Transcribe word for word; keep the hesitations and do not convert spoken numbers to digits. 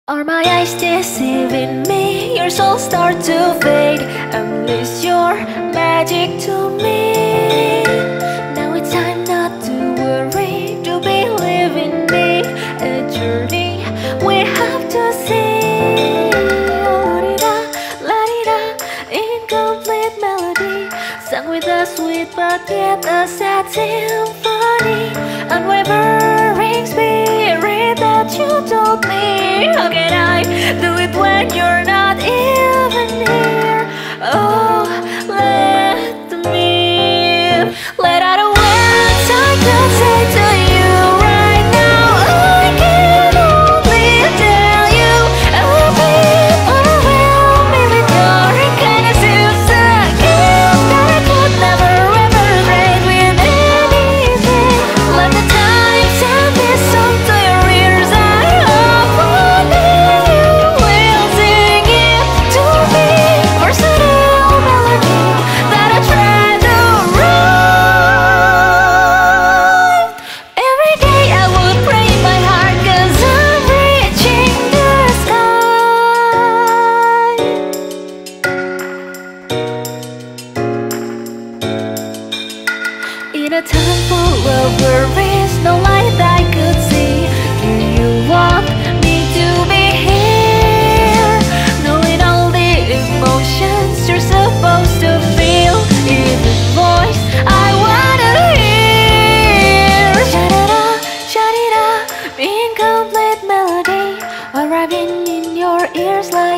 Are my eyes deceiving me? Your soul starts to fade. Unleash your magic to me. Now it's time not to worry, to believe in me. A journey we have to see. La-di-da, la-di-da, incomplete melody, sung with a sweet but yet a sad symphony. Unwavering spirit that you told me. How can I do it when you're not even here? Oh, let me let out the words I could say to you right now. I can only tell you I'll be overwhelmed with your kindness. It's a gift that I could never ever trade with anything. Let the time send this song to your ears. I hope one day you will sing it to me. Personal melody that I try to write. Every day I would pray in my heart, 'cause I'm reaching the sky. In a time full of worries, no light I could see. Do you want me to be here? Knowing all the emotions you're supposed to feel. In the voice I wanna hear. Sha-da-da, sha-di-da, incomplete melody arriving in your ears like